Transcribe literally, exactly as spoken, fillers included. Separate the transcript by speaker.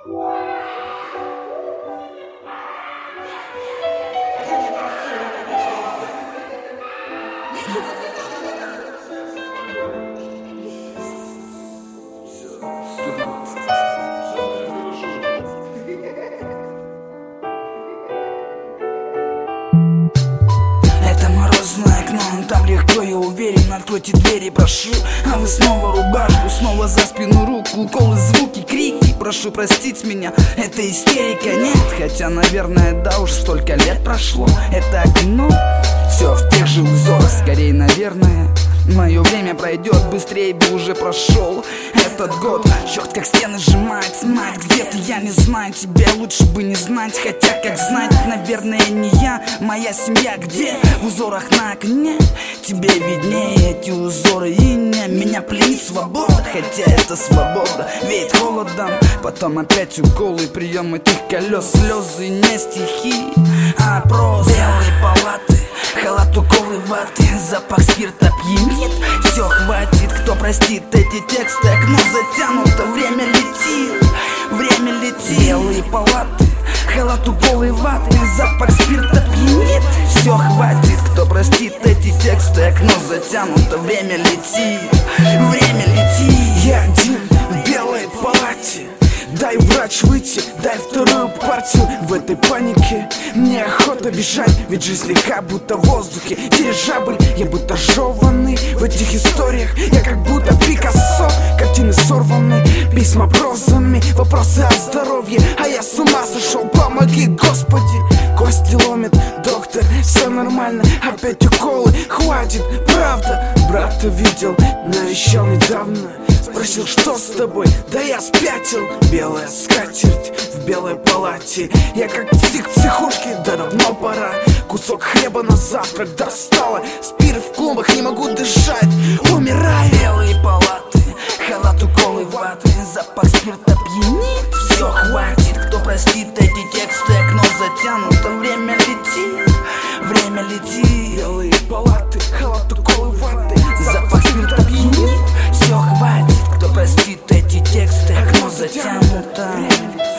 Speaker 1: Это морозное окно, там легко, я уверен. Откройте двери, прошу. А вы снова рубашку, снова за спину руку. Уколы, звуки, крики, прошу простить меня. Это истерика, нет, хотя, наверное, да уж столько лет прошло. Это окно, все в тех же узорах, скорее, наверное. Мое время пройдет, быстрее бы уже прошел этот год. Черт, как стены сжимает, знает где-то, я не знаю. Тебя лучше бы не знать, хотя как знать, наверное, не я. Моя семья где? В узорах на окне. Тебе виднее эти узоры и не. Меня пленит свобода, хотя это свобода веет холодом. Потом опять уколы, прием этих колес. Слезы не стихи, а просто белые палаты, халат, уколы, ваты, запах спирта пьянит. Все, хватит, кто простит эти тексты. Окно затянуто, время летит, время летит. Белые палаты, халат, уколы, ваты, запах спирта пьянит. Все, хватит, кто простит эти тексты. Окно затянуто, время летит, время летит.
Speaker 2: Я один в белой палате. Дай, врач, выйти, дай вторую партию. В этой панике мне охота бежать, ведь жизнь легка, будто в воздухе. Дирижабль, я будто жеванный. В этих историях я как будто Пикассо. Картины сорваны, письма прозами, вопросы о здоровье. А я с ума сошел, помоги, Господи. Кости ломит, доктор, все нормально. Опять уколы, хватит, правда. Брата видел, навещал недавно. Спросил, что с тобой? Да я спятил. Белая скатерть в белой палате. Я как псих в психушке, да давно пора. Кусок хлеба на завтрак достала. Спирт в клумбах, не могу дышать, умираю.
Speaker 1: Белые палаты, халат, уколы, ваты, запах спирта пьянит. Все, хватит, кто простит эти тексты. Окно затянуто, время летит, время летит.
Speaker 2: Белые палаты, халат, уколы, ваты,
Speaker 1: запах спирта пьянит. Все, хватит, кто простит эти тексты. Окно затянуто.